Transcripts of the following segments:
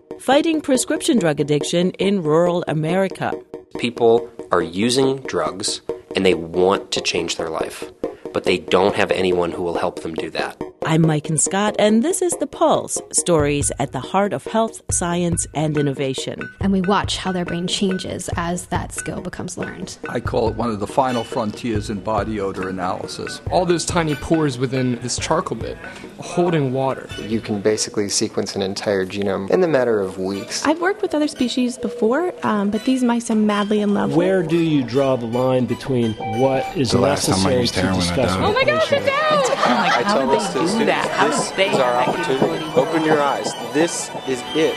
fighting prescription drug addiction in rural America. People are using drugs and they want to change their life, but they don't have anyone who will help them do that. I'm Maiken Scott, and this is The Pulse, stories at the heart of health, science, and innovation. And we watch how their brain changes as that skill becomes learned. I call it one of the final frontiers in body odor analysis. All those tiny pores within this charcoal bit holding water. You can basically sequence an entire genome in the matter of weeks. I've worked with other species before, but these mice I'm madly in love with. Where do you draw the line between what is necessary to discuss? Oh my gosh, it's out! I tell this to students, this is our opportunity. Open your eyes. This is it.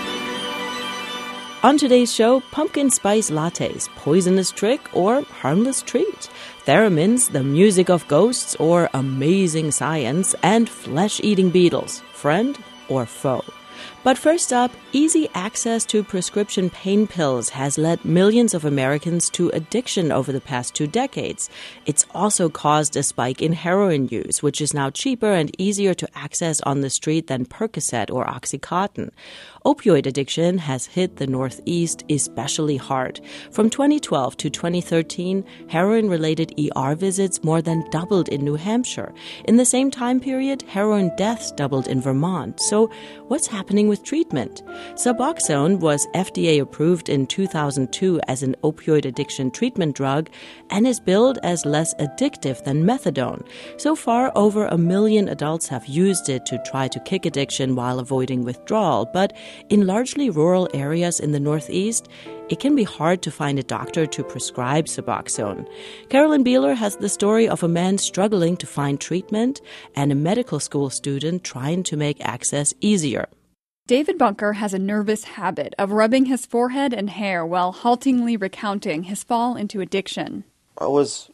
On today's show, pumpkin spice lattes, poisonous trick or harmless treat, theremins, the music of ghosts or amazing science, and flesh-eating beetles, friend or foe. But first up, easy access to prescription pain pills has led millions of Americans to addiction over the past 2 decades. It's also caused a spike in heroin use, which is now cheaper and easier to access on the street than Percocet or Oxycontin. Opioid addiction has hit the Northeast especially hard. From 2012 to 2013, heroin-related ER visits more than doubled in New Hampshire. In the same time period, heroin deaths doubled in Vermont. So what's happening with treatment? Suboxone was FDA approved in 2002 as an opioid addiction treatment drug and is billed as less addictive than methadone. So far, over 1 million adults have used it to try to kick addiction while avoiding withdrawal. But in largely rural areas in the Northeast, it can be hard to find a doctor to prescribe Suboxone. Carolyn Beeler has the story of a man struggling to find treatment and a medical school student trying to make access easier. David Bunker has a nervous habit of rubbing his forehead and hair while haltingly recounting his fall into addiction. I was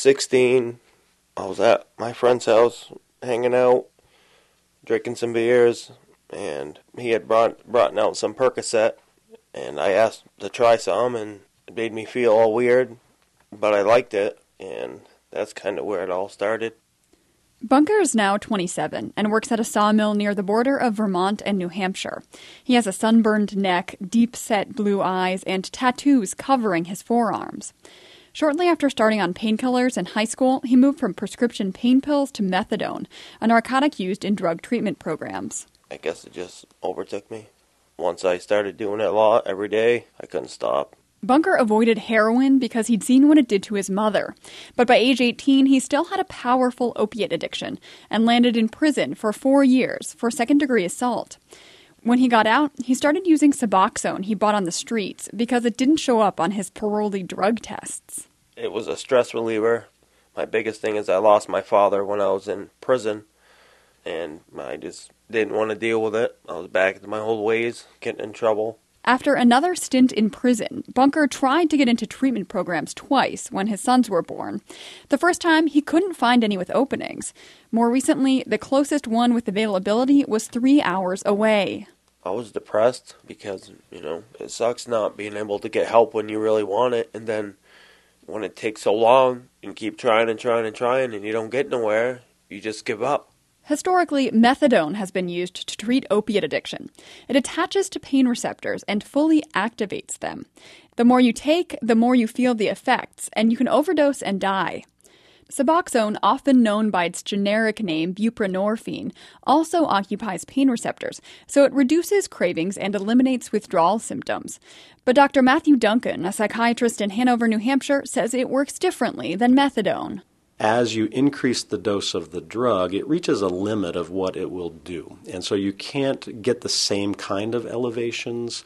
16. I was at my friend's house hanging out, drinking some beers, and he had brought out some Percocet, and I asked to try some, and it made me feel all weird, but I liked it, and that's kind of where it all started. Bunker is now 27 and works at a sawmill near the border of Vermont and New Hampshire. He has a sunburned neck, deep-set blue eyes, and tattoos covering his forearms. Shortly after starting on painkillers in high school, he moved from prescription pain pills to methadone, a narcotic used in drug treatment programs. I guess it just overtook me. Once I started doing it a lot every day, I couldn't stop. Bunker avoided heroin because he'd seen what it did to his mother. But by age 18, he still had a powerful opiate addiction and landed in prison for 4 years for second-degree assault. When he got out, he started using Suboxone he bought on the streets because it didn't show up on his parolee drug tests. It was a stress reliever. My biggest thing is I lost my father when I was in prison, and I just didn't want to deal with it. I was back to my old ways, getting in trouble. After another stint in prison, Bunker tried to get into treatment programs twice when his sons were born. The first time, he couldn't find any with openings. More recently, the closest one with availability was 3 hours away. I was depressed because, it sucks not being able to get help when you really want it. And then when it takes so long and keep trying and trying and trying and you don't get nowhere, you just give up. Historically, methadone has been used to treat opiate addiction. It attaches to pain receptors and fully activates them. The more you take, the more you feel the effects, and you can overdose and die. Suboxone, often known by its generic name buprenorphine, also occupies pain receptors, so it reduces cravings and eliminates withdrawal symptoms. But Dr. Matthew Duncan, a psychiatrist in Hanover, New Hampshire, says it works differently than methadone. As you increase the dose of the drug, it reaches a limit of what it will do. And so you can't get the same kind of elevations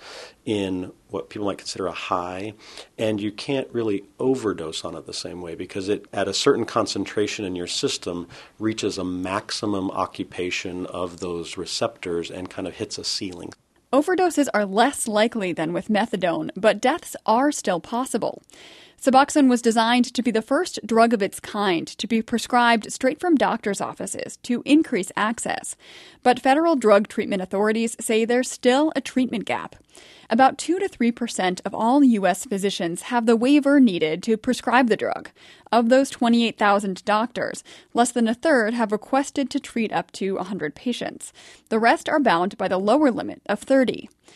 in what people might consider a high, and you can't really overdose on it the same way because it, at a certain concentration in your system, reaches a maximum occupation of those receptors and kind of hits a ceiling. Overdoses are less likely than with methadone, but deaths are still possible. Suboxone was designed to be the first drug of its kind to be prescribed straight from doctors' offices to increase access. But federal drug treatment authorities say there's still a treatment gap. About 2 to 3% of all U.S. physicians have the waiver needed to prescribe the drug. Of those 28,000 doctors, less than a third have requested to treat up to 100 patients. The rest are bound by the lower limit of 30.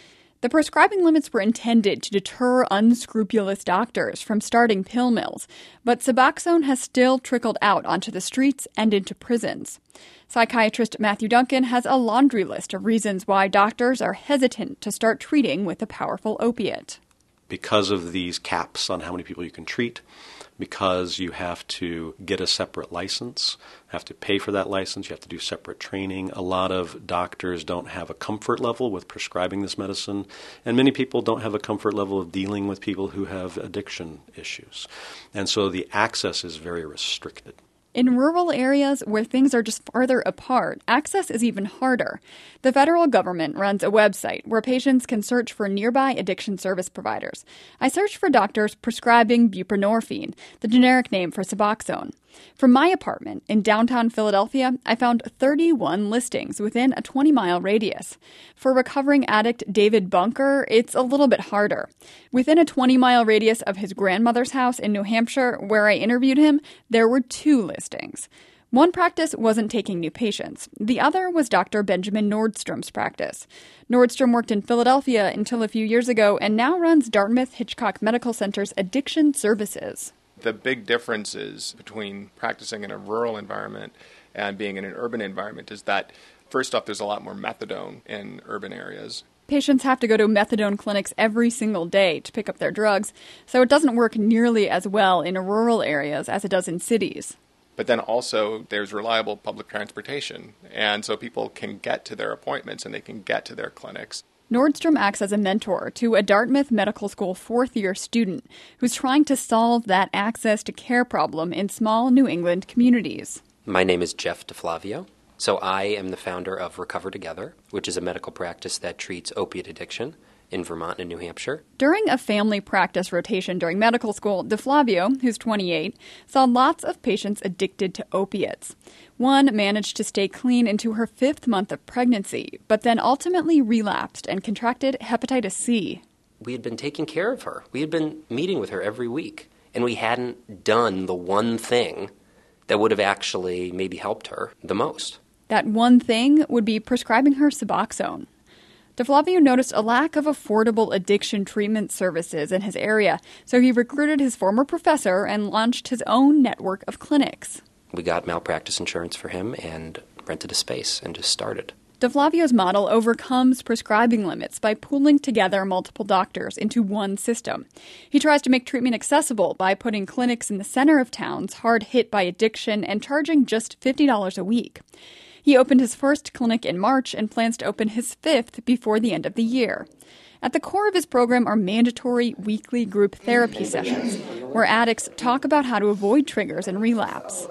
The prescribing limits were intended to deter unscrupulous doctors from starting pill mills, but Suboxone has still trickled out onto the streets and into prisons. Psychiatrist Matthew Duncan has a laundry list of reasons why doctors are hesitant to start treating with a powerful opiate. Because of these caps on how many people you can treat, because you have to get a separate license, have to pay for that license, you have to do separate training. A lot of doctors don't have a comfort level with prescribing this medicine, and many people don't have a comfort level of dealing with people who have addiction issues. And so the access is very restricted. In rural areas where things are just farther apart, access is even harder. The federal government runs a website where patients can search for nearby addiction service providers. I searched for doctors prescribing buprenorphine, the generic name for Suboxone. From my apartment in downtown Philadelphia, I found 31 listings within a 20-mile radius. For recovering addict David Bunker, it's a little bit harder. Within a 20-mile radius of his grandmother's house in New Hampshire, where I interviewed him, there were 2 listings. One practice wasn't taking new patients. The other was Dr. Benjamin Nordstrom's practice. Nordstrom worked in Philadelphia until a few years ago and now runs Dartmouth-Hitchcock Medical Center's addiction services. The big differences between practicing in a rural environment and being in an urban environment is that, first off, there's a lot more methadone in urban areas. Patients have to go to methadone clinics every single day to pick up their drugs, so it doesn't work nearly as well in rural areas as it does in cities. But then also there's reliable public transportation, and so people can get to their appointments and they can get to their clinics. Nordstrom acts as a mentor to a Dartmouth Medical School fourth-year student who's trying to solve that access to care problem in small New England communities. My name is Jeff DeFlavio. So I am the founder of Recover Together, which is a medical practice that treats opiate addiction in Vermont and New Hampshire. During a family practice rotation during medical school, DeFlavio, who's 28, saw lots of patients addicted to opiates. One managed to stay clean into her 5th month of pregnancy, but then ultimately relapsed and contracted hepatitis C. We had been taking care of her. We had been meeting with her every week, and we hadn't done the one thing that would have actually maybe helped her the most. That one thing would be prescribing her Suboxone. DeFlavio noticed a lack of affordable addiction treatment services in his area, so he recruited his former professor and launched his own network of clinics. We got malpractice insurance for him and rented a space and just started. DeFlavio's model overcomes prescribing limits by pooling together multiple doctors into one system. He tries to make treatment accessible by putting clinics in the center of towns hard hit by addiction and charging just $50 a week. He opened his first clinic in March and plans to open his 5th before the end of the year. At the core of his program are mandatory weekly group therapy sessions, where addicts talk about how to avoid triggers and relapse.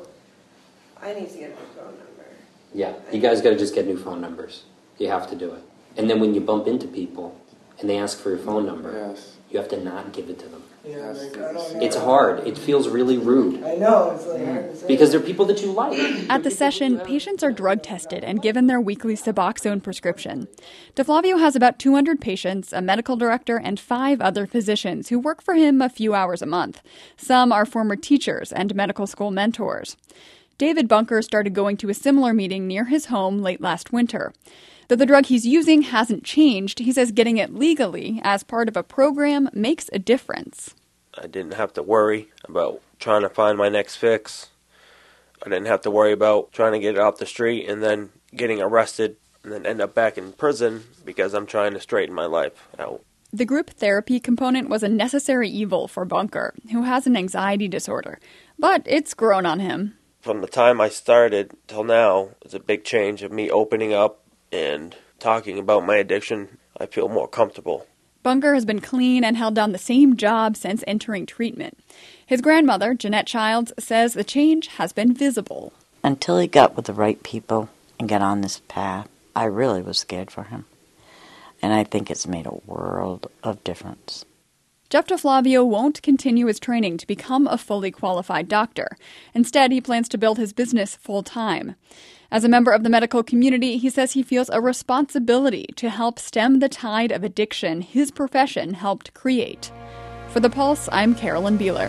I need to get my phone number. Yeah, you guys got to just get new phone numbers. You have to do it. And then when you bump into people and they ask for your phone number, you have to not give it to them. It's hard. It feels really rude. I know. It's like hard to say. Because they're people that you like. At the session, patients are drug tested and given their weekly Suboxone prescription. DeFlavio has about 200 patients, a medical director, and 5 other physicians who work for him a few hours a month. Some are former teachers and medical school mentors. David Bunker started going to a similar meeting near his home late last winter. Though the drug he's using hasn't changed, he says getting it legally as part of a program makes a difference. I didn't have to worry about trying to find my next fix. I didn't have to worry about trying to get it off the street and then getting arrested and then end up back in prison because I'm trying to straighten my life out. The group therapy component was a necessary evil for Bunker, who has an anxiety disorder, but it's grown on him. From the time I started till now, it's a big change of me opening up and talking about my addiction. I feel more comfortable. Bunker has been clean and held down the same job since entering treatment. His grandmother, Jeanette Childs, says the change has been visible. Until he got with the right people and got on this path, I really was scared for him. And I think it's made a world of difference. Jeff DeFlavio won't continue his training to become a fully qualified doctor. Instead, he plans to build his business full-time. As a member of the medical community, he says he feels a responsibility to help stem the tide of addiction his profession helped create. For The Pulse, I'm Carolyn Beeler.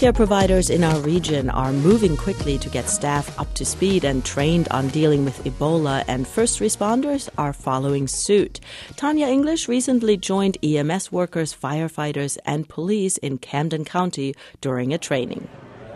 Healthcare providers in our region are moving quickly to get staff up to speed and trained on dealing with Ebola, and first responders are following suit. Tanya English recently joined EMS workers, firefighters, and police in Camden County during a training.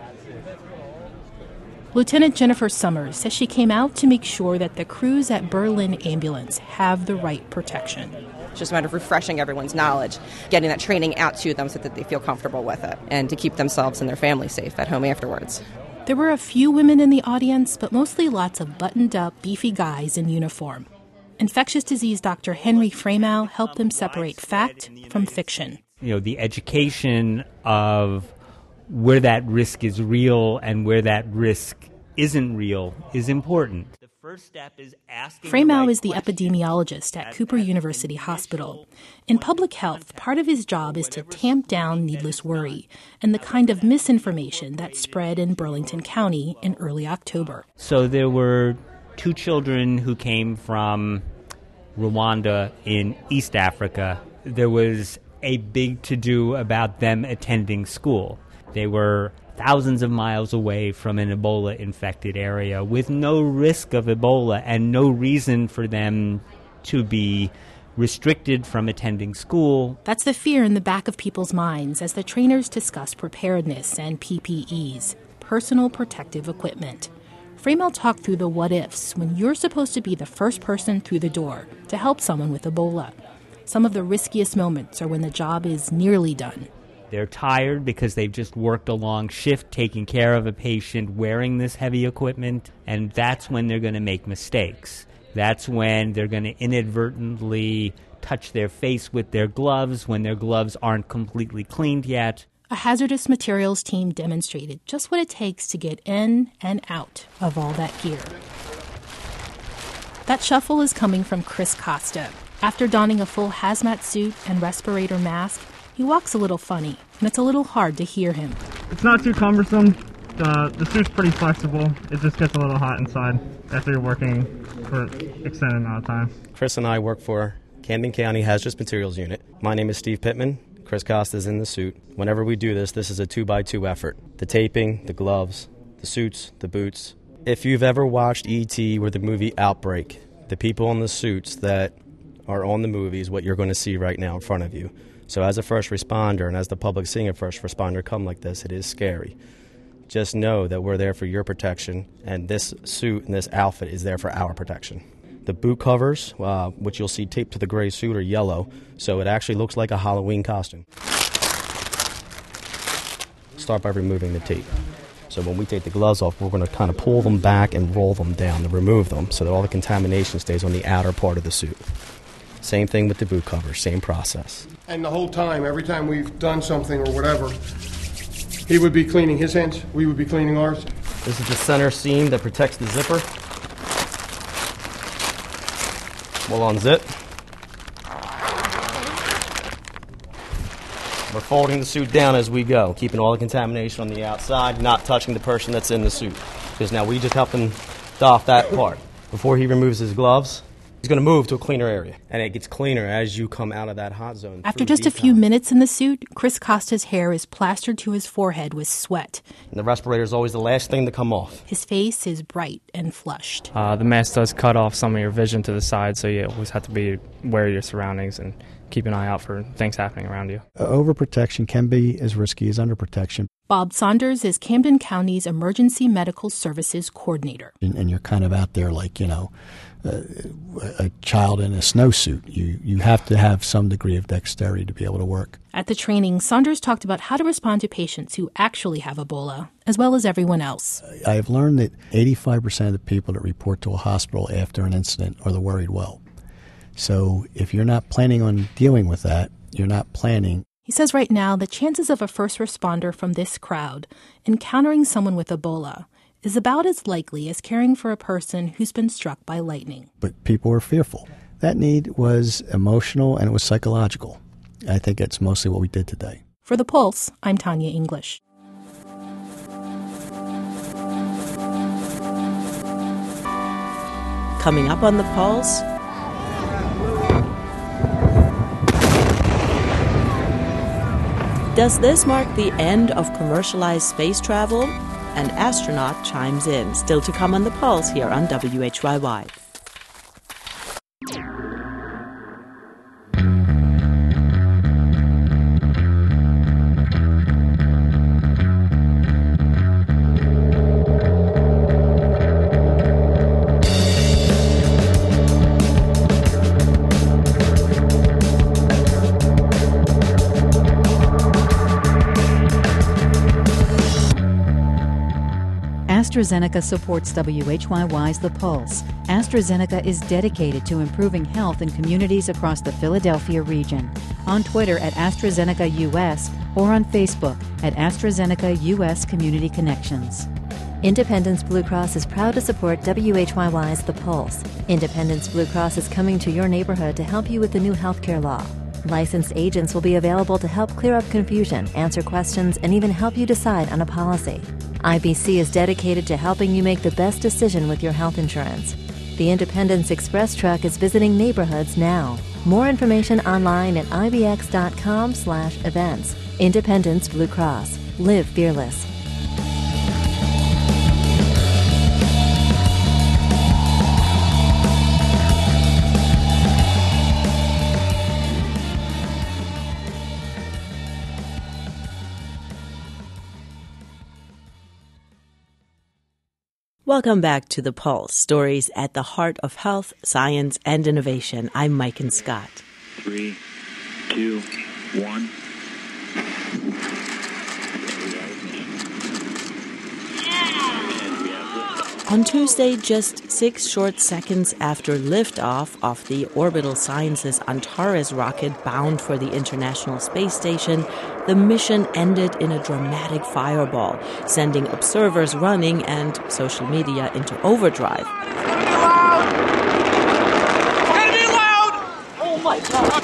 Lieutenant Jennifer Summers says she came out to make sure that the crews at Berlin Ambulance have the right protection. It's just a matter of refreshing everyone's knowledge, getting that training out to them so that they feel comfortable with it, and to keep themselves and their family safe at home afterwards. There were a few women in the audience, but mostly lots of buttoned-up, beefy guys in uniform. Infectious disease Dr. Henry Freymow helped them separate fact from fiction. You know, the education of where that risk is real and where that risk isn't real is important. Freymow is the epidemiologist at Cooper University Hospital. In public health, part of his job is to tamp down needless worry and the kind of misinformation that spread in Burlington County in early October. So there were 2 children who came from Rwanda in East Africa. There was a big to-do about them attending school. They were thousands of miles away from an Ebola-infected area with no risk of Ebola and no reason for them to be restricted from attending school. That's the fear in the back of people's minds as the trainers discuss preparedness and PPEs, personal protective equipment. Freymow talked through the what-ifs when you're supposed to be the first person through the door to help someone with Ebola. Some of the riskiest moments are when the job is nearly done. They're tired because they've just worked a long shift taking care of a patient wearing this heavy equipment, and that's when they're going to make mistakes. That's when they're going to inadvertently touch their face with their gloves when their gloves aren't completely cleaned yet. A hazardous materials team demonstrated just what it takes to get in and out of all that gear. That shuffle is coming from Chris Costa. After donning a full hazmat suit and respirator mask, he walks a little funny, and it's a little hard to hear him. It's not too cumbersome. The suit's pretty flexible. It just gets a little hot inside after you're working for an extended amount of time. Chris and I work for Camden County Hazardous Materials Unit. My name is Steve Pittman. Chris Costa's in the suit. Whenever we do this is a 2x2 effort. The taping, the gloves, the suits, the boots. If you've ever watched E.T. or the movie Outbreak, the people in the suits that are on the movie is what you're going to see right now in front of you. So as a first responder and as the public seeing a first responder come like this, it is scary. Just know that we're there for your protection, and this suit and this outfit is there for our protection. The boot covers, which you'll see taped to the gray suit, are yellow, so it actually looks like a Halloween costume. Start by removing the tape. So when we take the gloves off, we're going to kind of pull them back and roll them down to remove them so that all the contamination stays on the outer part of the suit. Same thing with the boot cover, same process. And the whole time, every time we've done something or whatever, he would be cleaning his hands, we would be cleaning ours. This is the center seam that protects the zipper. We'll unzip. We're folding the suit down as we go, keeping all the contamination on the outside, not touching the person that's in the suit. Because now we just help him doff that part. Before he removes his gloves, he's going to move to a cleaner area, and it gets cleaner as you come out of that hot zone. After just a few minutes in the suit, Chris Costa's hair is plastered to his forehead with sweat. And the respirator is always the last thing to come off. His face is bright and flushed. The mask does cut off some of your vision to the side, so you always have to be aware of your surroundings and keep an eye out for things happening around you. Overprotection can be as risky as underprotection. Bob Saunders is Camden County's Emergency Medical Services Coordinator. And you're kind of out there like, a child in a snowsuit. You have to have some degree of dexterity to be able to work. At the training, Saunders talked about how to respond to patients who actually have Ebola, as well as everyone else. I have learned that 85% of the people that report to a hospital after an incident are the worried well. So if you're not planning on dealing with that, you're not planning. He says right now the chances of a first responder from this crowd encountering someone with Ebola is about as likely as caring for a person who's been struck by lightning. But people were fearful. That need was emotional and it was psychological. I think that's mostly what we did today. For The Pulse, I'm Tanya English. Coming up on The Pulse, Does this mark the end of commercialized space travel? An astronaut chimes in. Still to come on The Pulse here on WHYY. AstraZeneca supports WHYY's The Pulse. AstraZeneca is dedicated to improving health in communities across the Philadelphia region. On Twitter at AstraZeneca US or on Facebook at AstraZeneca US Community Connections. Independence Blue Cross is proud to support WHYY's The Pulse. Independence Blue Cross is coming to your neighborhood to help you with the new healthcare law. Licensed agents will be available to help clear up confusion, answer questions, and even help you decide on a policy. IBC is dedicated to helping you make the best decision with your health insurance. The Independence Express truck is visiting neighborhoods now. More information online at ibx.com/events. Independence Blue Cross. Live fearless. Welcome back to The Pulse, stories at the heart of health, science, and innovation. I'm Mike and Scott. 3, 2, 1. On Tuesday, just 6 short seconds after liftoff of the Orbital Sciences Antares rocket bound for the International Space Station, the mission ended in a dramatic fireball, sending observers running and social media into overdrive. Oh my God!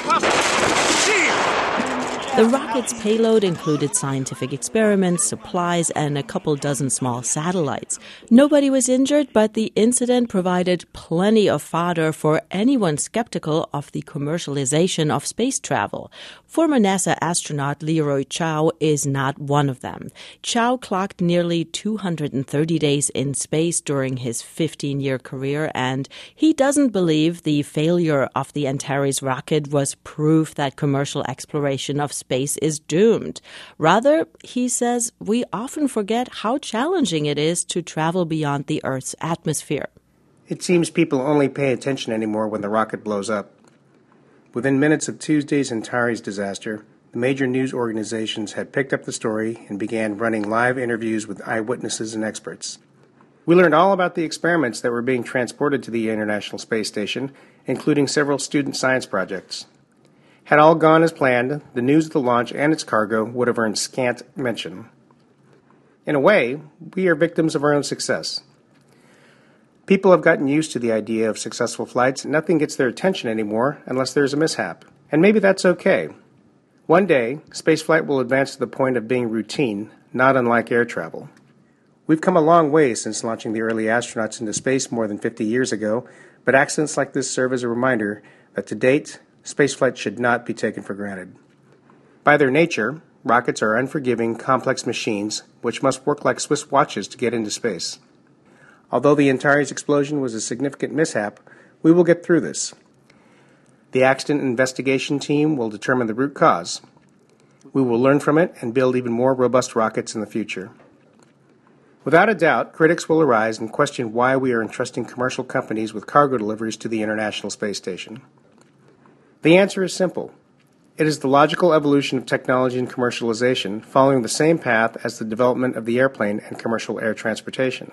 The rocket's payload included scientific experiments, supplies, and a couple dozen small satellites. Nobody was injured, but the incident provided plenty of fodder for anyone skeptical of the commercialization of space travel. Former NASA astronaut Leroy Chiao is not one of them. Chiao clocked nearly 230 days in space during his 15-year career, and he doesn't believe the failure of the Antares rocket was proof that commercial exploration of space is doomed. Rather, he says, we often forget how challenging it is to travel beyond the Earth's atmosphere. It seems people only pay attention anymore when the rocket blows up. Within minutes of Tuesday's Antares disaster, the major news organizations had picked up the story and began running live interviews with eyewitnesses and experts. We learned all about the experiments that were being transported to the International Space Station, including several student science projects. Had all gone as planned, the news of the launch and its cargo would have earned scant mention. In a way, we are victims of our own success. People have gotten used to the idea of successful flights, and nothing gets their attention anymore unless there's a mishap. And maybe that's okay. One day, spaceflight will advance to the point of being routine, not unlike air travel. We've come a long way since launching the early astronauts into space more than 50 years ago, but accidents like this serve as a reminder that to date, spaceflight should not be taken for granted. By their nature, rockets are unforgiving, complex machines which must work like Swiss watches to get into space. Although the Antares explosion was a significant mishap, we will get through this. The accident investigation team will determine the root cause. We will learn from it and build even more robust rockets in the future. Without a doubt, critics will arise and question why we are entrusting commercial companies with cargo deliveries to the International Space Station. The answer is simple. It is the logical evolution of technology and commercialization, following the same path as the development of the airplane and commercial air transportation.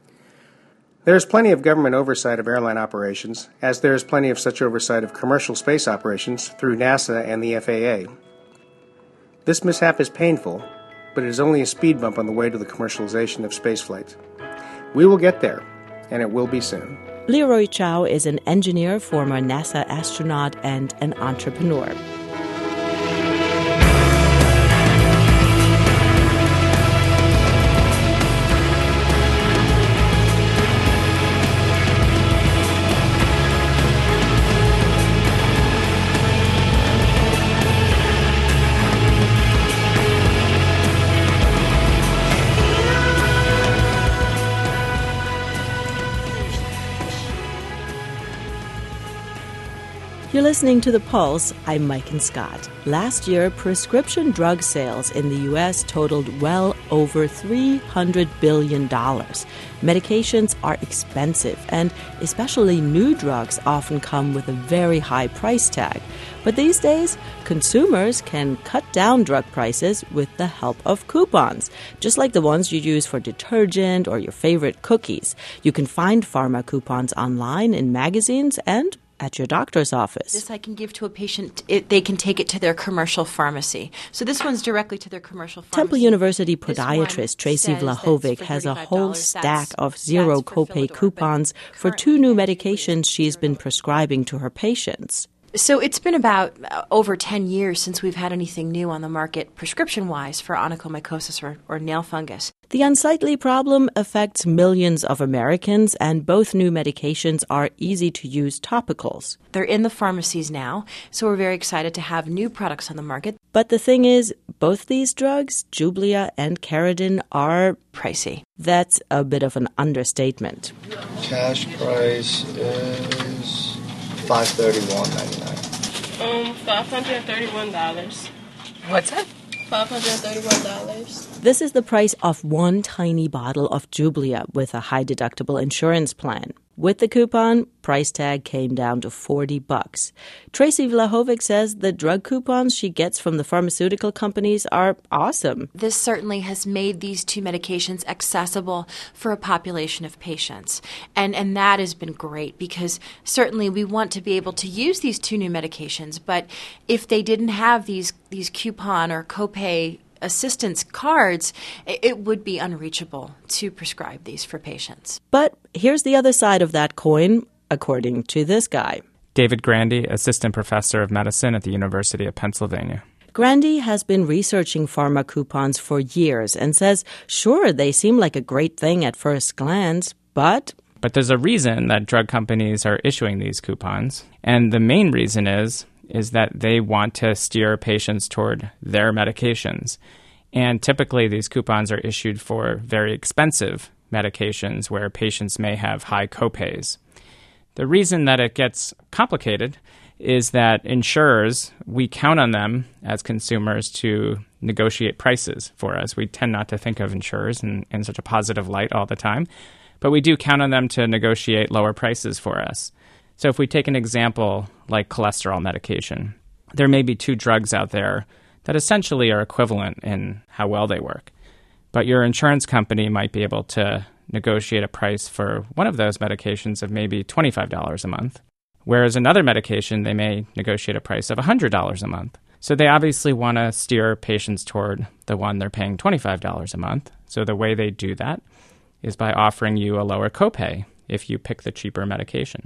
There is plenty of government oversight of airline operations, as there is plenty of such oversight of commercial space operations through NASA and the FAA. This mishap is painful, but it is only a speed bump on the way to the commercialization of spaceflight. We will get there, and it will be soon. Leroy Chiao is an engineer, former NASA astronaut, and an entrepreneur. You're listening to The Pulse. I'm Mike Scott. Last year, prescription drug sales in the U.S. totaled well over $300 billion. Medications are expensive, and especially new drugs often come with a very high price tag. But these days, consumers can cut down drug prices with the help of coupons, just like the ones you use for detergent or your favorite cookies. You can find pharma coupons online, in magazines, and at your doctor's office. This I can give to a patient. They can take it to their commercial pharmacy. So this one's directly to their commercial pharmacy. Temple University podiatrist Tracy Vlahovic has a whole stack of zero copay coupons for 2 new medications she's been prescribing to her patients. So it's been about over 10 years since we've had anything new on the market prescription-wise for onychomycosis or nail fungus. The unsightly problem affects millions of Americans, and both new medications are easy-to-use topicals. They're in the pharmacies now, so we're very excited to have new products on the market. But the thing is, both these drugs, Jublia and Caridin, are pricey. That's a bit of an understatement. Cash price is $531.99. $531. What's that? $531. This is the price of one tiny bottle of Jublia with a high deductible insurance plan. With the coupon, price tag came down to $40. Tracy Vlahovic says the drug coupons she gets from the pharmaceutical companies are awesome. This certainly has made these 2 medications accessible for a population of patients. And that has been great because certainly we want to be able to use these 2 new medications. But if they didn't have these coupon or copay assistance cards, it would be unreachable to prescribe these for patients. But here's the other side of that coin, according to this guy. David Grandy, assistant professor of medicine at the University of Pennsylvania. Grandy has been researching pharma coupons for years and says, sure, they seem like a great thing at first glance, but there's a reason that drug companies are issuing these coupons, and the main reason is that they want to steer patients toward their medications. And typically these coupons are issued for very expensive medications where patients may have high copays. The reason that it gets complicated is that insurers, we count on them as consumers to negotiate prices for us. We tend not to think of insurers in such a positive light all the time, but we do count on them to negotiate lower prices for us. So if we take an example like cholesterol medication, there may be 2 drugs out there that essentially are equivalent in how well they work. But your insurance company might be able to negotiate a price for one of those medications of maybe $25 a month, whereas another medication, they may negotiate a price of $100 a month. So they obviously want to steer patients toward the one they're paying $25 a month. So the way they do that is by offering you a lower copay if you pick the cheaper medication.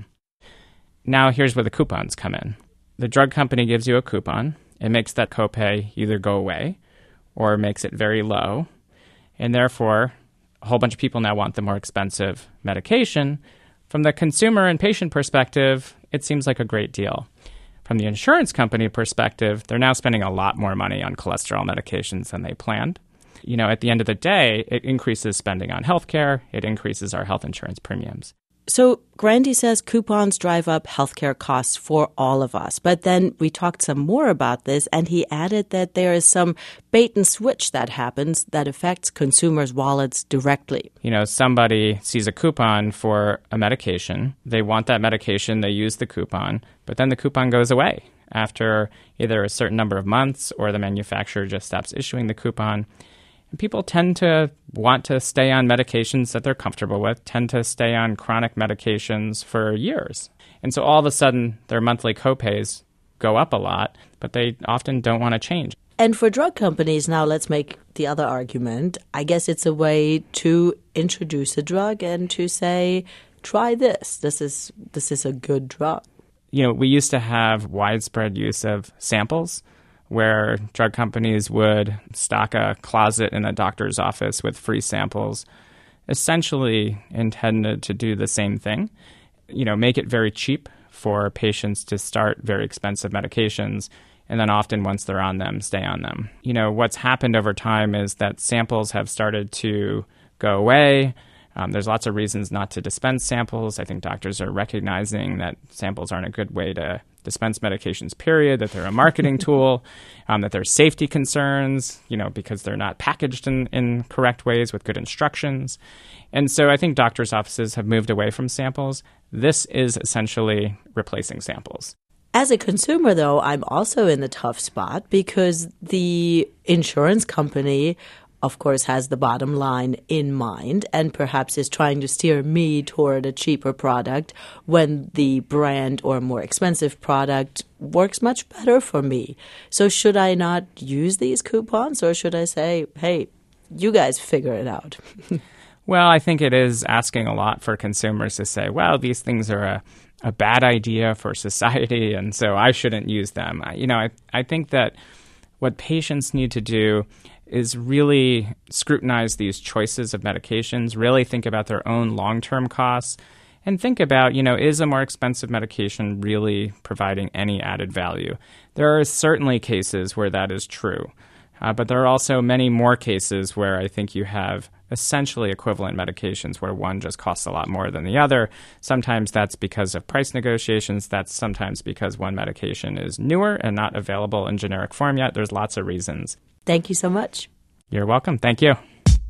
Now, here's where the coupons come in. The drug company gives you a coupon. It makes that copay either go away or makes it very low. And therefore, a whole bunch of people now want the more expensive medication. From the consumer and patient perspective, it seems like a great deal. From the insurance company perspective, they're now spending a lot more money on cholesterol medications than they planned. At the end of the day, it increases spending on healthcare. It increases our health insurance premiums. So Grandy says coupons drive up healthcare costs for all of us. But then we talked some more about this, and he added that there is some bait and switch that happens that affects consumers' wallets directly. Somebody sees a coupon for a medication. They want that medication. They use the coupon. But then the coupon goes away after either a certain number of months or the manufacturer just stops issuing the coupon. And people tend to want to stay on medications that they're comfortable with, tend to stay on chronic medications for years. And so all of a sudden, their monthly copays go up a lot, but they often don't want to change. And for drug companies, now let's make the other argument. I guess it's a way to introduce a drug and to say, try this. This is a good drug. We used to have widespread use of samples, where drug companies would stock a closet in a doctor's office with free samples, essentially intended to do the same thing, make it very cheap for patients to start very expensive medications, and then often once they're on them, stay on them. What's happened over time is that samples have started to go away. There's lots of reasons not to dispense samples. I think doctors are recognizing that samples aren't a good way to dispense medications, period, that they're a marketing tool, that there's safety concerns, because they're not packaged in correct ways with good instructions. And so I think doctors' offices have moved away from samples. This is essentially replacing samples. As a consumer, though, I'm also in a tough spot because the insurance company, of course, has the bottom line in mind and perhaps is trying to steer me toward a cheaper product when the brand or more expensive product works much better for me. So should I not use these coupons, or should I say, hey, you guys figure it out? Well, I think it is asking a lot for consumers to say, well, these things are a bad idea for society, and so I shouldn't use them. I think that what patients need to do is really scrutinize these choices of medications, really think about their own long-term costs, and think about, is a more expensive medication really providing any added value? There are certainly cases where that is true, but there are also many more cases where I think you have essentially equivalent medications where one just costs a lot more than the other. Sometimes that's because of price negotiations. That's sometimes because one medication is newer and not available in generic form yet. There's lots of reasons. Thank you so much. You're welcome. Thank you.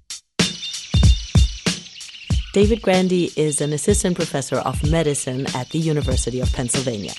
David Grandy is an assistant professor of medicine at the University of Pennsylvania.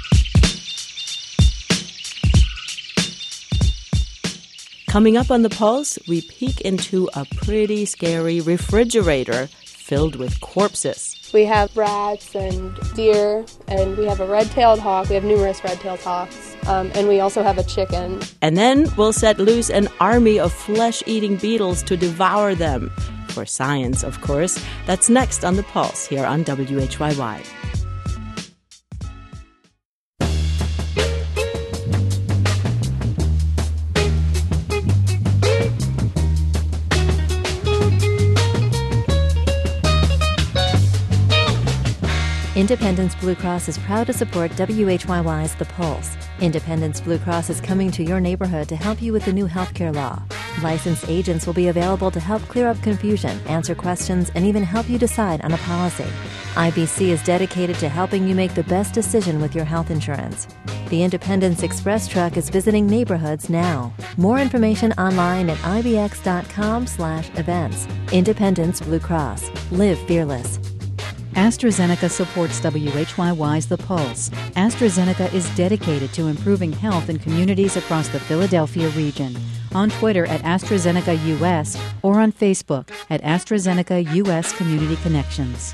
Coming up on The Pulse, we peek into a pretty scary refrigerator filled with corpses. We have rats and deer, and we have a red-tailed hawk. We have numerous red-tailed hawks, and we also have a chicken. And then we'll set loose an army of flesh-eating beetles to devour them. For science, of course. That's next on The Pulse here on WHYY. Independence Blue Cross is proud to support WHYY's The Pulse. Independence Blue Cross is coming to your neighborhood to help you with the new healthcare law. Licensed agents will be available to help clear up confusion, answer questions, and even help you decide on a policy. IBC is dedicated to helping you make the best decision with your health insurance. The Independence Express truck is visiting neighborhoods now. More information online at ibx.com/events. Independence Blue Cross. Live fearless. AstraZeneca supports WHYY's The Pulse. AstraZeneca is dedicated to improving health in communities across the Philadelphia region. On Twitter at AstraZeneca US or on Facebook at AstraZeneca US Community Connections.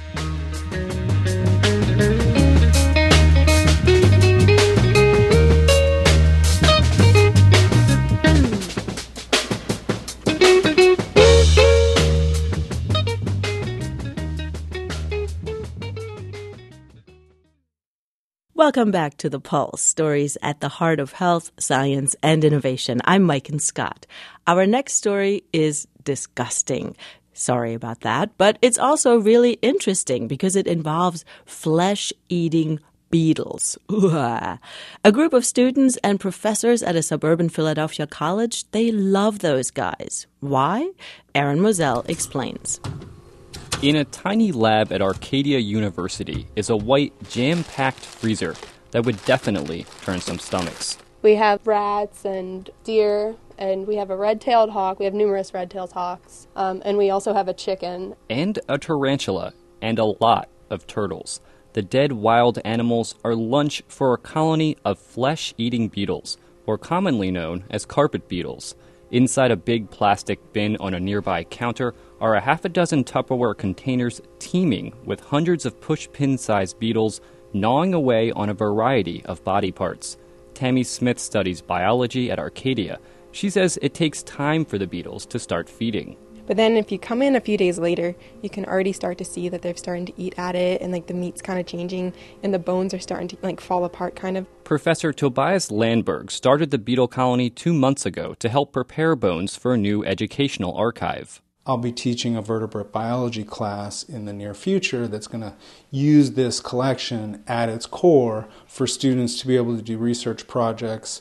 Welcome back to The Pulse, stories at the heart of health, science, and innovation. I'm Maiken Scott. Our next story is disgusting. Sorry about that, but it's also really interesting because it involves flesh-eating beetles. A group of students and professors at a suburban Philadelphia college, they love those guys. Why? Aaron Moselle explains. In a tiny lab at Arcadia University is a white, jam-packed freezer that would definitely turn some stomachs. We have rats and deer, and we have a red-tailed hawk. We have numerous red-tailed hawks, and we also have a chicken. And a tarantula, and a lot of turtles. The dead wild animals are lunch for a colony of flesh-eating beetles, or commonly known as carpet beetles. Inside a big plastic bin on a nearby counter are a half a dozen Tupperware containers teeming with hundreds of push-pin-sized beetles gnawing away on a variety of body parts. Tammy Smith studies biology at Arcadia. She says it takes time for the beetles to start feeding. But then if you come in a few days later, you can already start to see that they're starting to eat at it, and the meat's kind of changing, and the bones are starting to fall apart kind of. Professor Tobias Landberg started the beetle colony 2 months ago to help prepare bones for a new educational archive. I'll be teaching a vertebrate biology class in the near future that's going to use this collection at its core for students to be able to do research projects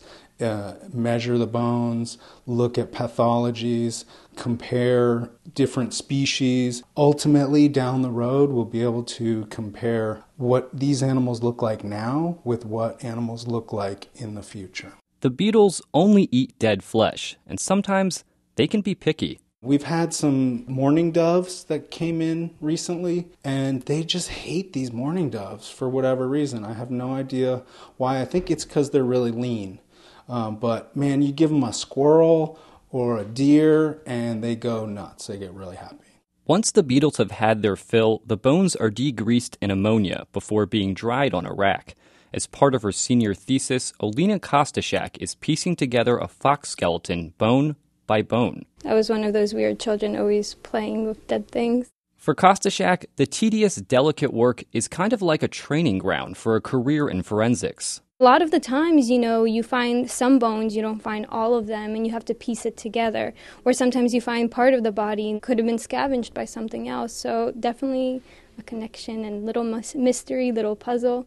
measure the bones, look at pathologies, compare different species. Ultimately, down the road, we'll be able to compare what these animals look like now with what animals look like in the future. The beetles only eat dead flesh, and sometimes they can be picky. We've had some mourning doves that came in recently, and they just hate these mourning doves for whatever reason. I have no idea why. I think it's because they're really lean. But man, you give them a squirrel or a deer, and they go nuts. They get really happy. Once the beetles have had their fill, the bones are degreased in ammonia before being dried on a rack. As part of her senior thesis, Olena Kostashak is piecing together a fox skeleton bone by bone. I was one of those weird children always playing with dead things. For Kostashak, the tedious, delicate work is kind of like a training ground for a career in forensics. A lot of the times, you find some bones, you don't find all of them, and you have to piece it together. Or sometimes you find part of the body and could have been scavenged by something else. So definitely a connection and little mystery, little puzzle.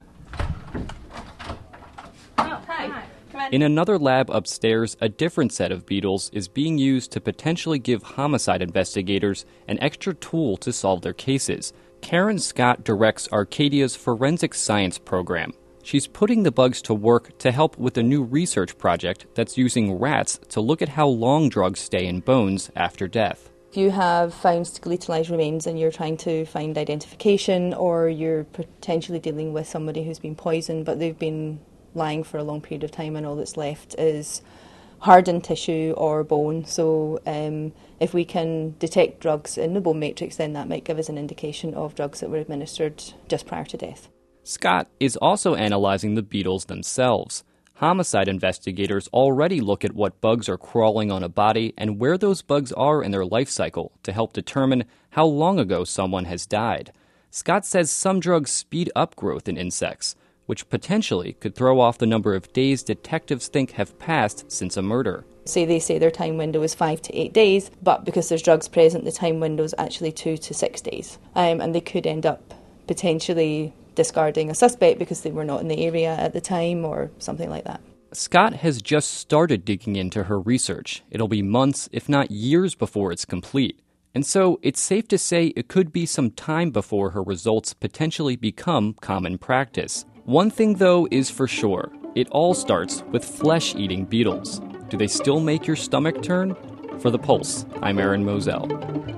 Oh, hi. In another lab upstairs, a different set of beetles is being used to potentially give homicide investigators an extra tool to solve their cases. Karen Scott directs Arcadia's forensic science program. She's putting the bugs to work to help with a new research project that's using rats to look at how long drugs stay in bones after death. If you have found skeletalized remains and you're trying to find identification, or you're potentially dealing with somebody who's been poisoned but they've been lying for a long period of time and all that's left is hardened tissue or bone. So if we can detect drugs in the bone matrix, then that might give us an indication of drugs that were administered just prior to death. Scott is also analyzing the beetles themselves. Homicide investigators already look at what bugs are crawling on a body and where those bugs are in their life cycle to help determine how long ago someone has died. Scott says some drugs speed up growth in insects, which potentially could throw off the number of days detectives think have passed since a murder. They say their time window is 5 to 8 days, but because there's drugs present, the time window is actually 2 to 6 days. And they could end up potentially discarding a suspect because they were not in the area at the time or something like that. Scott has just started digging into her research. It'll be months, if not years, before it's complete. And so it's safe to say it could be some time before her results potentially become common practice. One thing, though, is for sure. It all starts with flesh-eating beetles. Do they still make your stomach turn? For The Pulse, I'm Aaron Moselle.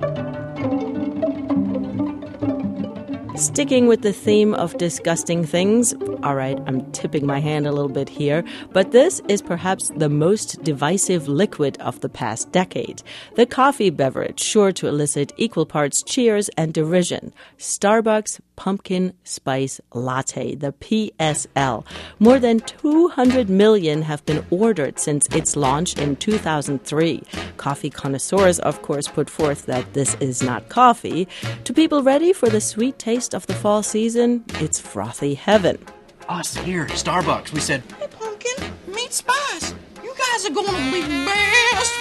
Sticking with the theme of disgusting things, all right, I'm tipping my hand a little bit here, but this is perhaps the most divisive liquid of the past decade. The coffee beverage sure to elicit equal parts cheers and derision. Starbucks Pumpkin Spice Latte, the PSL. More than 200 million have been ordered since its launch in 2003. Coffee connoisseurs, of course, put forth that this is not coffee. To people ready for the sweet taste of the fall season, it's frothy heaven. Us here at Starbucks, we said, "Hey, Pumpkin, meet Spice. You guys are going to be best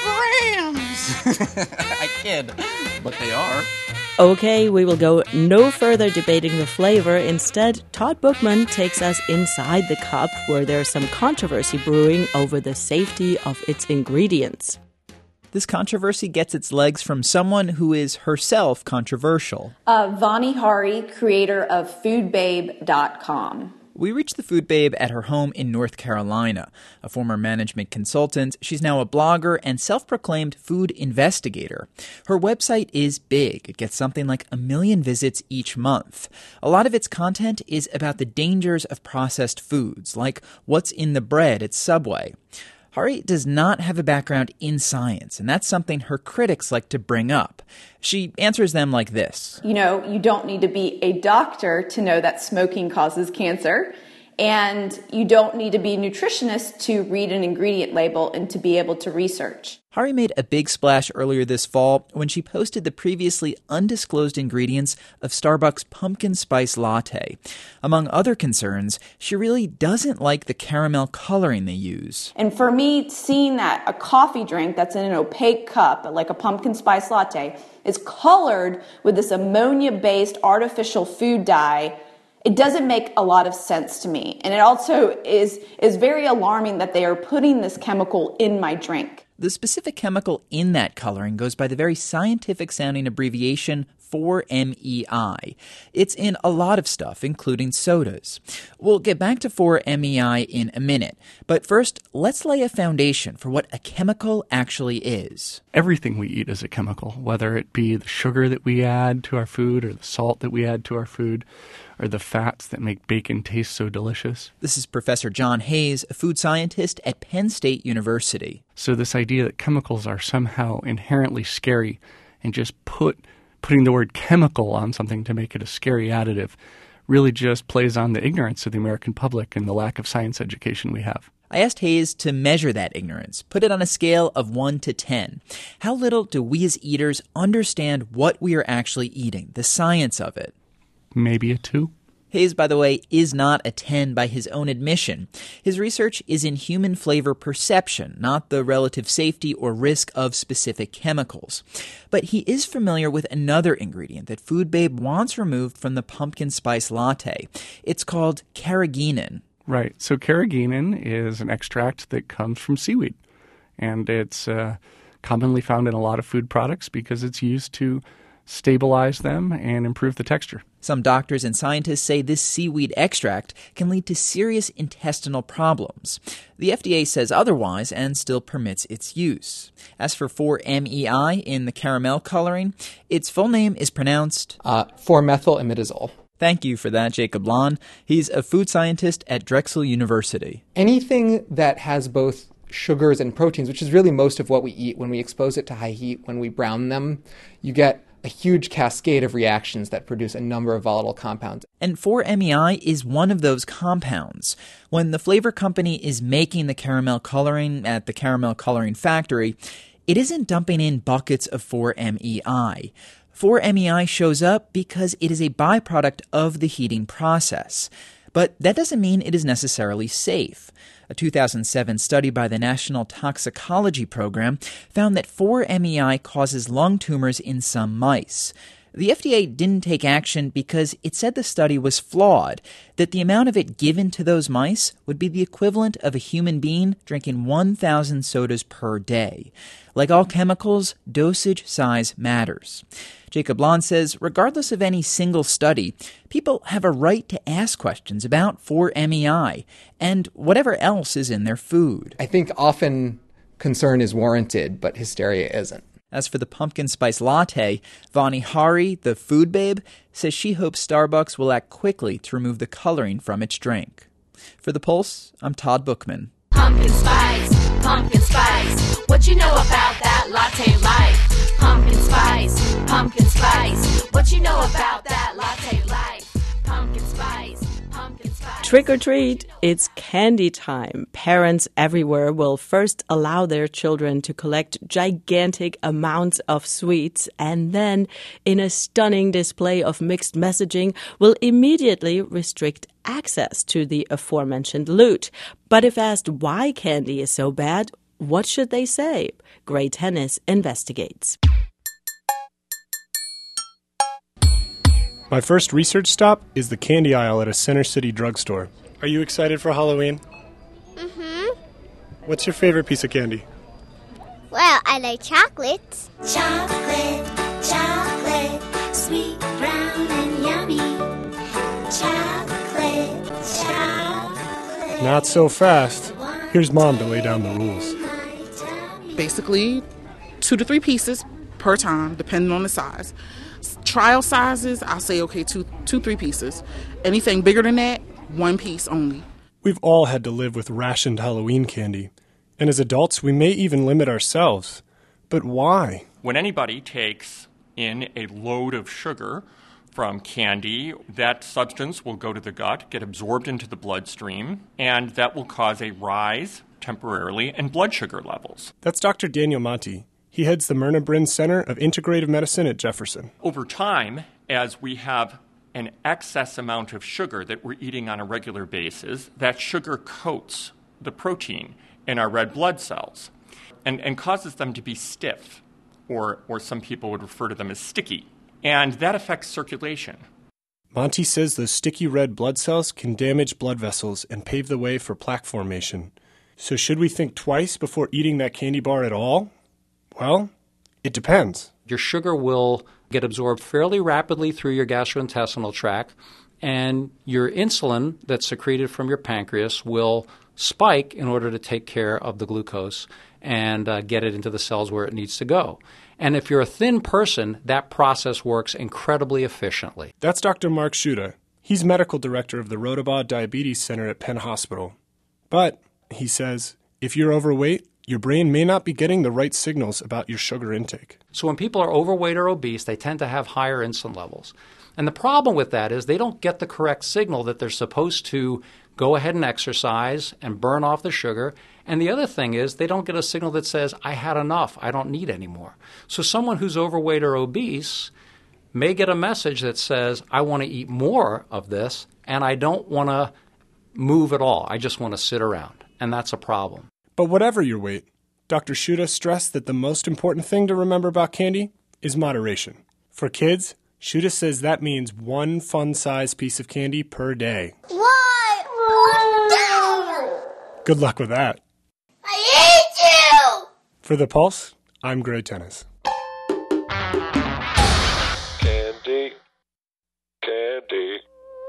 friends." I kid, but they are. Okay, we will go no further debating the flavor. Instead, Todd Bookman takes us inside the cup where there's some controversy brewing over the safety of its ingredients. This controversy gets its legs from someone who is herself controversial. Vani Hari, creator of foodbabe.com. We reached the Food Babe at her home in North Carolina. A former management consultant, she's now a blogger and self-proclaimed food investigator. Her website is big. It gets something like 1 million visits each month. A lot of its content is about the dangers of processed foods, like what's in the bread at Subway. Hari does not have a background in science, and that's something her critics like to bring up. She answers them like this. You don't need to be a doctor to know that smoking causes cancer, and you don't need to be a nutritionist to read an ingredient label and to be able to research. Hari made a big splash earlier this fall when she posted the previously undisclosed ingredients of Starbucks Pumpkin Spice Latte. Among other concerns, she really doesn't like the caramel coloring they use. And for me, seeing that a coffee drink that's in an opaque cup, like a pumpkin spice latte, is colored with this ammonia-based artificial food dye It doesn't make a lot of sense to me. And it also is very alarming that they are putting this chemical in my drink. The specific chemical in that coloring goes by the very scientific-sounding abbreviation 4-MEI. It's in a lot of stuff, including sodas. We'll get back to 4-MEI in a minute, but first, let's lay a foundation for what a chemical actually is. Everything we eat is a chemical, whether it be the sugar that we add to our food or the salt that we add to our food, or the fats that make bacon taste so delicious. This is Professor John Hayes, a food scientist at Penn State University. So this idea that chemicals are somehow inherently scary and just putting the word chemical on something to make it a scary additive really just plays on the ignorance of the American public and the lack of science education we have. I asked Hayes to measure that ignorance, put it on a scale of 1 to 10. How little do we as eaters understand what we are actually eating, the science of it? Maybe a 2. Hayes, by the way, is not a 10 by his own admission. His research is in human flavor perception, not the relative safety or risk of specific chemicals. But he is familiar with another ingredient that Food Babe wants removed from the pumpkin spice latte. It's called carrageenan. Right. So carrageenan is an extract that comes from seaweed. And it's commonly found in a lot of food products because it's used to stabilize them and improve the texture. Some doctors and scientists say this seaweed extract can lead to serious intestinal problems. The FDA says otherwise and still permits its use. As for 4-MEI in the caramel coloring, its full name is pronounced 4-methylimidazole. Thank you for that, Jacob Lon. He's a food scientist at Drexel University. Anything that has both sugars and proteins, which is really most of what we eat, when we expose it to high heat, when we brown them, you get a huge cascade of reactions that produce a number of volatile compounds. And 4-MEI is one of those compounds. When the flavor company is making the caramel coloring at the caramel coloring factory, it isn't dumping in buckets of 4-MEI. 4-MEI shows up because it is a byproduct of the heating process. But that doesn't mean it is necessarily safe. A 2007 study by the National Toxicology Program found that 4-MEI causes lung tumors in some mice. The FDA didn't take action because it said the study was flawed, that the amount of it given to those mice would be the equivalent of a human being drinking 1,000 sodas per day. Like all chemicals, dosage size matters. Jacob Lon says regardless of any single study, people have a right to ask questions about 4-MEI and whatever else is in their food. I think often concern is warranted, but hysteria isn't. As for the pumpkin spice latte, Vani Hari, the food babe, says she hopes Starbucks will act quickly to remove the coloring from its drink. For The Pulse, I'm Todd Bookman. Pumpkin spice, what you know about that latte life? Pumpkin spice, what you know about that latte life? Pumpkin spice. Trick or treat, it's candy time. Parents everywhere will first allow their children to collect gigantic amounts of sweets and then, in a stunning display of mixed messaging, will immediately restrict access to the aforementioned loot. But if asked why candy is so bad, what should they say? Gray Tennis investigates. My first research stop is the candy aisle at a Center City drugstore. Are you excited for Halloween? Mm-hmm. What's your favorite piece of candy? Well, I like chocolates. Chocolate, sweet, brown, and yummy. Chocolate. Not so fast. Here's Mom to lay down the rules. Basically, 2 to 3 pieces per time, depending on the size. Trial sizes, I'll say, okay, 3 pieces. Anything bigger than that, 1 piece only. We've all had to live with rationed Halloween candy. And as adults, we may even limit ourselves. But why? When anybody takes in a load of sugar from candy, that substance will go to the gut, get absorbed into the bloodstream, and that will cause a rise, temporarily, in blood sugar levels. That's Dr. Daniel Monti. He heads the Myrna Brin Center of Integrative Medicine at Jefferson. Over time, as we have an excess amount of sugar that we're eating on a regular basis, that sugar coats the protein in our red blood cells and causes them to be stiff, or some people would refer to them as sticky. And that affects circulation. Monty says those sticky red blood cells can damage blood vessels and pave the way for plaque formation. So should we think twice before eating that candy bar at all? Well, it depends. Your sugar will get absorbed fairly rapidly through your gastrointestinal tract, and your insulin that's secreted from your pancreas will spike in order to take care of the glucose and get it into the cells where it needs to go. And if you're a thin person, that process works incredibly efficiently. That's Dr. Mark Schuda. He's medical director of the Rotabaugh Diabetes Center at Penn Hospital. But, he says, if you're overweight, your brain may not be getting the right signals about your sugar intake. So when people are overweight or obese, they tend to have higher insulin levels. And the problem with that is they don't get the correct signal that they're supposed to go ahead and exercise and burn off the sugar. And the other thing is they don't get a signal that says, I had enough, I don't need any more. So someone who's overweight or obese may get a message that says, I want to eat more of this, and I don't want to move at all. I just want to sit around. And that's a problem. But whatever your weight, Dr. Schuda stressed that the most important thing to remember about candy is moderation. For kids, Schuda says that means one fun-sized piece of candy per day. Why? Good luck with that. I hate you! For The Pulse, I'm Gray Tennis. Candy. Candy.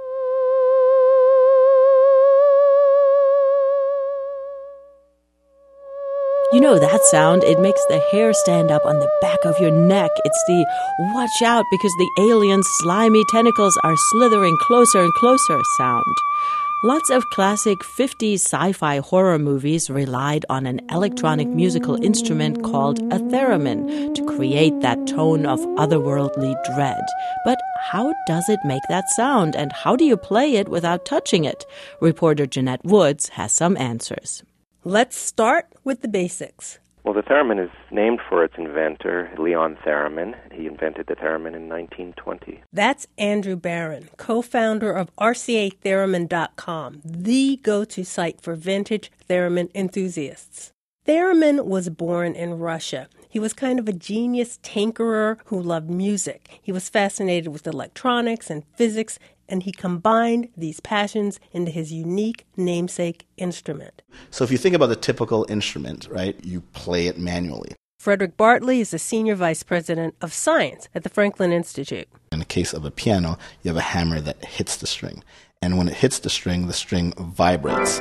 You know that sound? It makes the hair stand up on the back of your neck. It's the watch out because the alien slimy tentacles are slithering closer and closer sound. Lots of classic 50s sci-fi horror movies relied on an electronic musical instrument called a theremin to create that tone of otherworldly dread. But how does it make that sound, and how do you play it without touching it? Reporter Jeanette Woods has some answers. Let's start with the basics. Well, the theremin is named for its inventor, Leon Theremin. He invented the theremin in 1920. That's Andrew Barron, co-founder of RCAtheremin.com, the go-to site for vintage theremin enthusiasts. Theremin was born in Russia. He was kind of a genius tinkerer who loved music. He was fascinated with electronics and physics, and he combined these passions into his unique namesake instrument. So if you think about the typical instrument, right, you play it manually. Frederick Bartley is the Senior Vice President of Science at the Franklin Institute. In the case of a piano, you have a hammer that hits the string. And when it hits the string vibrates.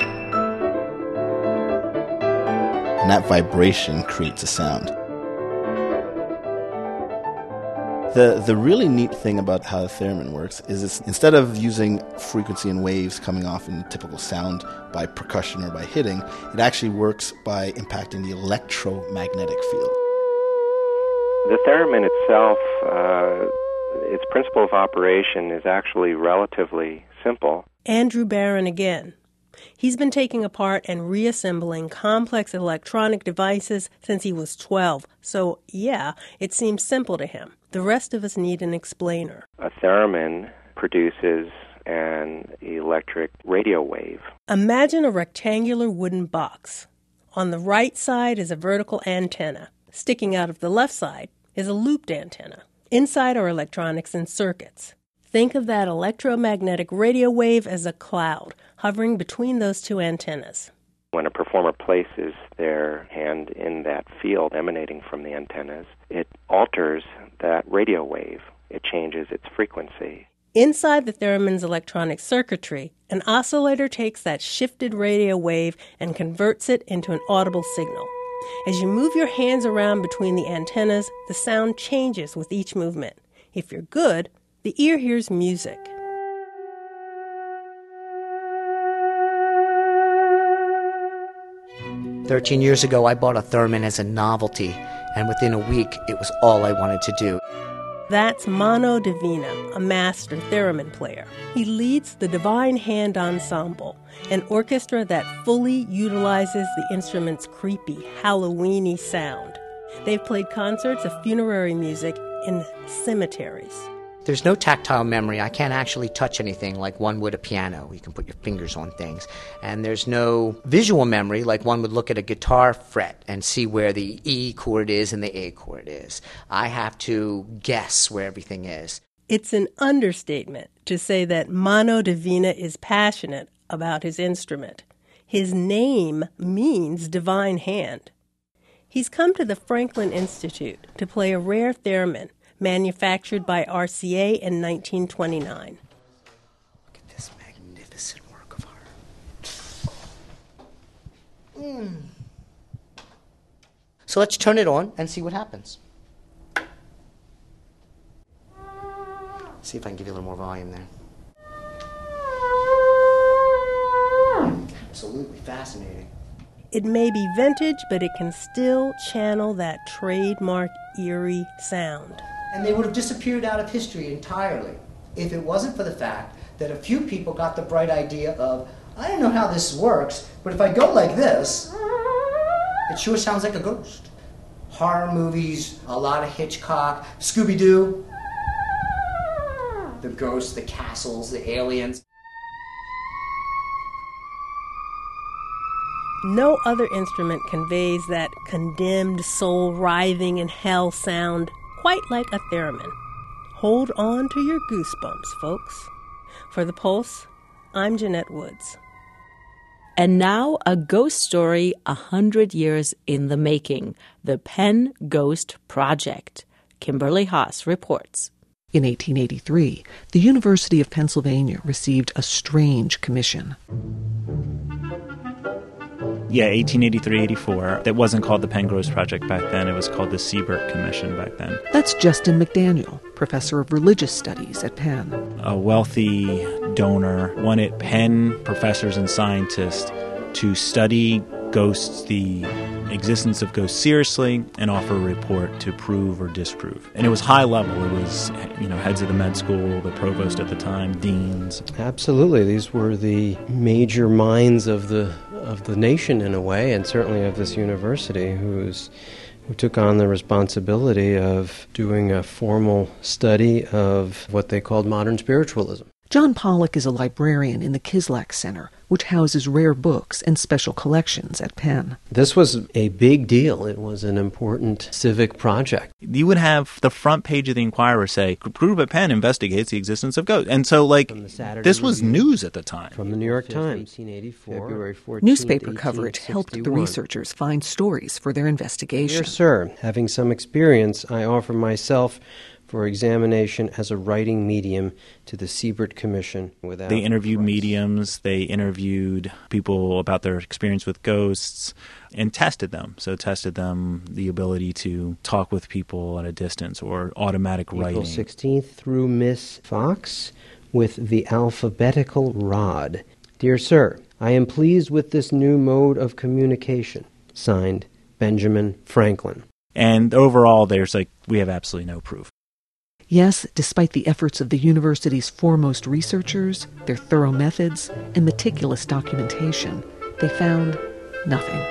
And that vibration creates a sound. The really neat thing about how the theremin works is instead of using frequency and waves coming off in typical sound by percussion or by hitting, it actually works by impacting the electromagnetic field. The theremin itself, its principle of operation is actually relatively simple. Andrew Barron again. He's been taking apart and reassembling complex electronic devices since he was 12. So, yeah, it seems simple to him. The rest of us need an explainer. A theremin produces an electric radio wave. Imagine a rectangular wooden box. On the right side is a vertical antenna. Sticking out of the left side is a looped antenna. Inside are electronics and circuits. Think of that electromagnetic radio wave as a cloud hovering between those two antennas. When a performer places their hand in that field emanating from the antennas, it alters that radio wave. It changes its frequency. Inside the theremin's electronic circuitry, an oscillator takes that shifted radio wave and converts it into an audible signal. As you move your hands around between the antennas, the sound changes with each movement. If you're good, the ear hears music. "13 years ago, I bought a theremin as a novelty, and within a week, it was all I wanted to do." That's Mano Divina, a master theremin player. He leads the Divine Hand Ensemble, an orchestra that fully utilizes the instrument's creepy, Halloweeny sound. They've played concerts of funerary music in cemeteries. There's no tactile memory. I can't actually touch anything like one would a piano. You can put your fingers on things. And there's no visual memory like one would look at a guitar fret and see where the E chord is and the A chord is. I have to guess where everything is. It's an understatement to say that Mano Divina is passionate about his instrument. His name means divine hand. He's come to the Franklin Institute to play a rare theremin manufactured by RCA in 1929. Look at this magnificent work of art. So let's turn it on and see what happens. See if I can give you a little more volume there. Absolutely fascinating. It may be vintage, but it can still channel that trademark eerie sound. And they would have disappeared out of history entirely if it wasn't for the fact that a few people got the bright idea of, I don't know how this works, but if I go like this, it sure sounds like a ghost. Horror movies, a lot of Hitchcock, Scooby-Doo, the ghosts, the castles, the aliens. No other instrument conveys that condemned soul writhing in hell sound quite like a theremin. Hold on to your goosebumps, folks. For The Pulse, I'm Jeanette Woods. And now a ghost story 100 years in the making, the Penn Ghost Project. Kimberly Haas reports. In 1883, the University of Pennsylvania received a strange commission. Yeah, 1883-84. It wasn't called the Penn Ghost Project back then. It was called the Siebert Commission back then. That's Justin McDaniel, professor of religious studies at Penn. A wealthy donor wanted Penn professors and scientists to study ghosts, the existence of ghosts seriously, and offer a report to prove or disprove. And it was high level. It was, heads of the med school, the provost at the time, deans. Absolutely. These were the major minds of the nation in a way, and certainly of this university, who took on the responsibility of doing a formal study of what they called modern spiritualism. John Pollock is a librarian in the Kislak Center, which houses rare books and special collections at Penn. This was a big deal. It was an important civic project. You would have the front page of the Inquirer say, group at Penn investigates the existence of ghosts. And so, this was news at the time. From the New York Times, 1884, February 14, Newspaper coverage helped the researchers find stories for their investigation. Dear sir, having some experience, I offer myself for examination as a writing medium to the Siebert Commission. They interviewed mediums, they interviewed people about their experience with ghosts, and tested them. So tested them the ability to talk with people at a distance or automatic writing. April 16th through Miss Fox with the alphabetical rod. Dear sir, I am pleased with this new mode of communication. Signed, Benjamin Franklin. And overall, we have absolutely no proof. Yes, despite the efforts of the university's foremost researchers, their thorough methods, and meticulous documentation, they found nothing.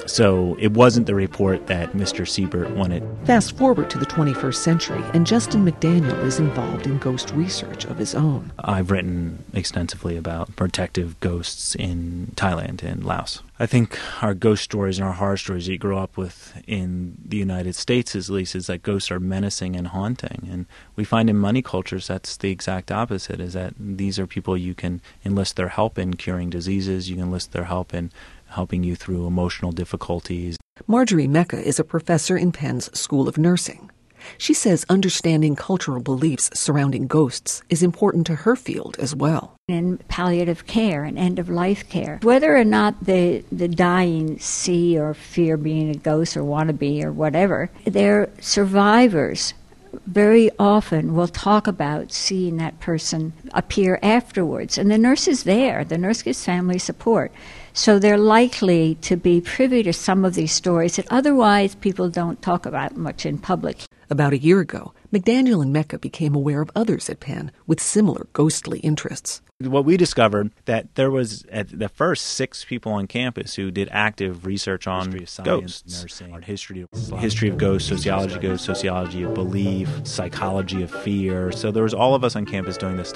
So it wasn't the report that Mr. Siebert wanted. Fast forward to the 21st century, and Justin McDaniel is involved in ghost research of his own. I've written extensively about protective ghosts in Thailand and Laos. I think our ghost stories and our horror stories that you grow up with in the United States, at least, is that ghosts are menacing and haunting. And we find in many cultures that's the exact opposite, is that these are people you can enlist their help in curing diseases, you can enlist their help in helping you through emotional difficulties. Marjorie Mecca is a professor in Penn's School of Nursing. She says understanding cultural beliefs surrounding ghosts is important to her field as well. In palliative care and end-of-life care, whether or not the dying see or fear being a ghost or want to be or whatever, their survivors very often will talk about seeing that person appear afterwards. And the nurse is there. The nurse gives family support. So they're likely to be privy to some of these stories that otherwise people don't talk about much in public. About a year ago, McDaniel and Mecca became aware of others at Penn with similar ghostly interests. What we discovered, that there was at the first 6 people on campus who did active research on ghosts, nursing, history of ghosts, sociology of belief, psychology of fear. So there was all of us on campus doing this study.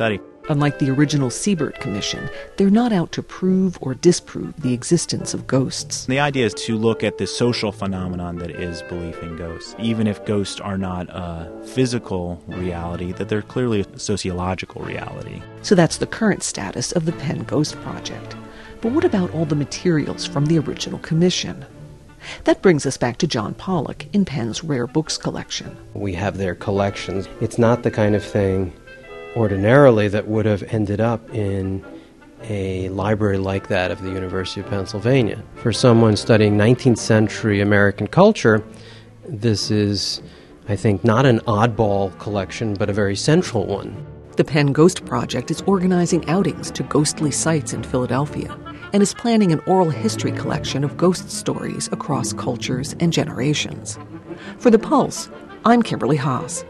Unlike the original Siebert Commission, they're not out to prove or disprove the existence of ghosts. The idea is to look at the social phenomenon that is belief in ghosts. Even if ghosts are not a physical reality, that they're clearly a sociological reality. So that's the current status of the Penn Ghost Project. But what about all the materials from the original commission? That brings us back to John Pollock in Penn's rare books collection. We have their collections. It's not the kind of thing ordinarily that would have ended up in a library like that of the University of Pennsylvania. For someone studying 19th century American culture, this is, I think, not an oddball collection, but a very central one. The Penn Ghost Project is organizing outings to ghostly sites in Philadelphia and is planning an oral history collection of ghost stories across cultures and generations. For The Pulse, I'm Kimberly Haas.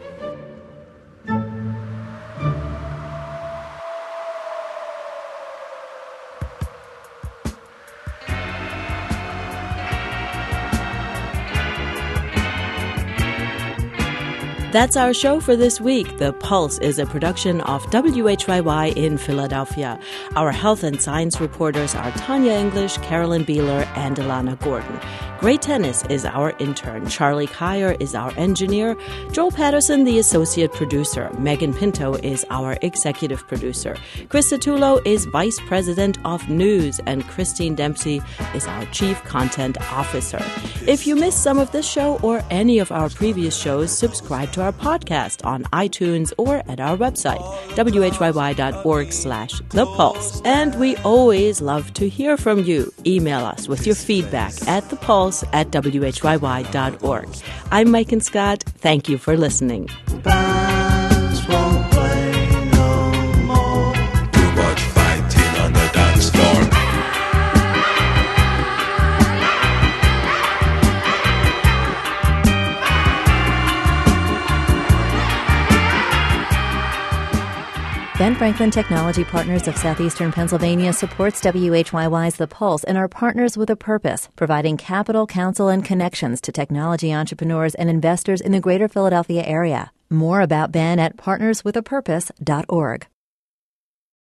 That's our show for this week. The Pulse is a production of WHYY in Philadelphia. Our health and science reporters are Tanya English, Carolyn Beeler, and Alana Gordon. Gray Tennis is our intern. Charlie Kyer is our engineer. Joel Patterson, the associate producer. Megan Pinto is our executive producer. Chris Satullo is vice president of news. And Christine Dempsey is our chief content officer. If you missed some of this show or any of our previous shows, subscribe to our podcast on iTunes or at our website, whyy.org/thepulse. And we always love to hear from you. Email us with your feedback at thepulse@whyy.org. I'm Mike and Scott. Thank you for listening. Bands won't play no more. Too much fighting on the dance floor. Ben Franklin Technology Partners of Southeastern Pennsylvania supports WHYY's The Pulse and are partners with a purpose, providing capital, counsel, and connections to technology entrepreneurs and investors in the greater Philadelphia area. More about Ben at partnerswithapurpose.org.